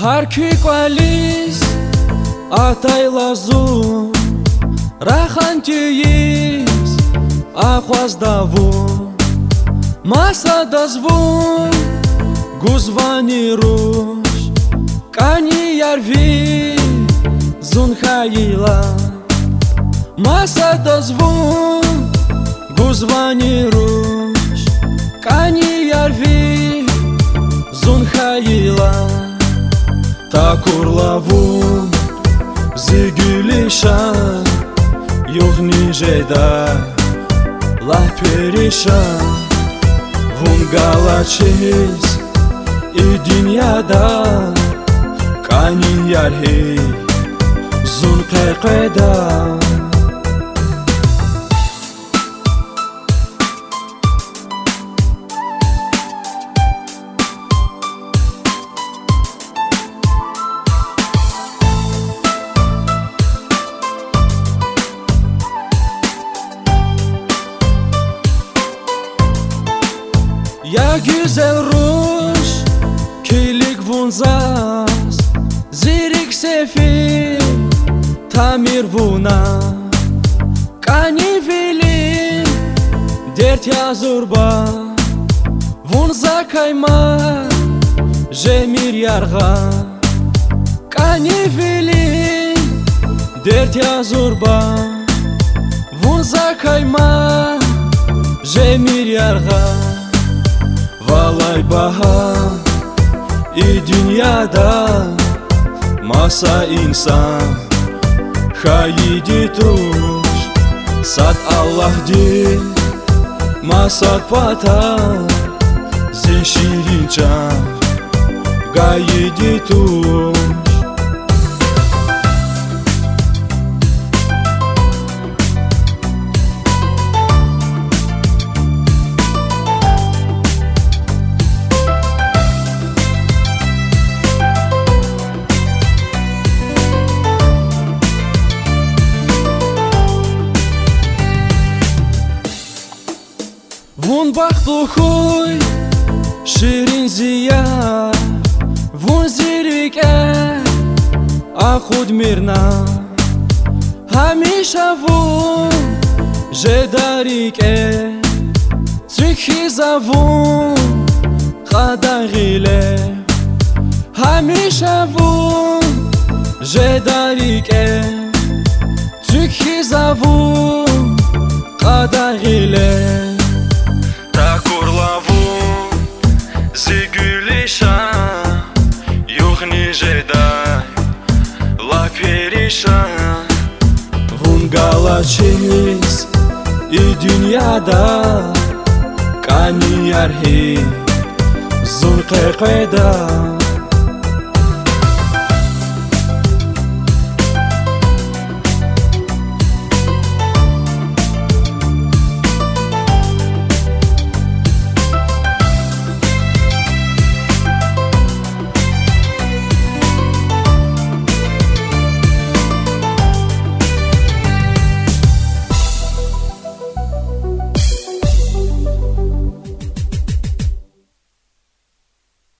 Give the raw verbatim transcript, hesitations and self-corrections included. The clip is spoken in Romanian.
Harki qalis ataylazu Raxantiyis akhwazdavu Masadazvu Guzvanirush Kani yarvi Zunkhayila Masadazvu Guzvanirush Kani yarvi Zunkhayila Takurlavu Zigulisha Yuhni jeda La perisha Vun galachis I dünyada Kani yarhi Zun qeqeda Ya güzel ruş Kilik vunzas Zirik sefil Tamir vuna Kani vilin Dert yazurba Vunza kayma Jemir yarga Kani vilin Dert yazurba Vunza kayma Jemir yarga Valay baha I dünyada Masa insan Hayidi tuş Sat Allah di Masat pata Zin şirin çan Gayidi tuş Vun bahtlu huy Shirin ziya Vun zirik e Akhud mirna Hamisha vun Jedarik e Tsikhiza vun Qadagile Hamisha vun Jedarik e Tsikhiza vun Qadagile Zigulisha Yuhni jeda La perisha Vun galachis I dünyada Kani yarhi Zun qeqeda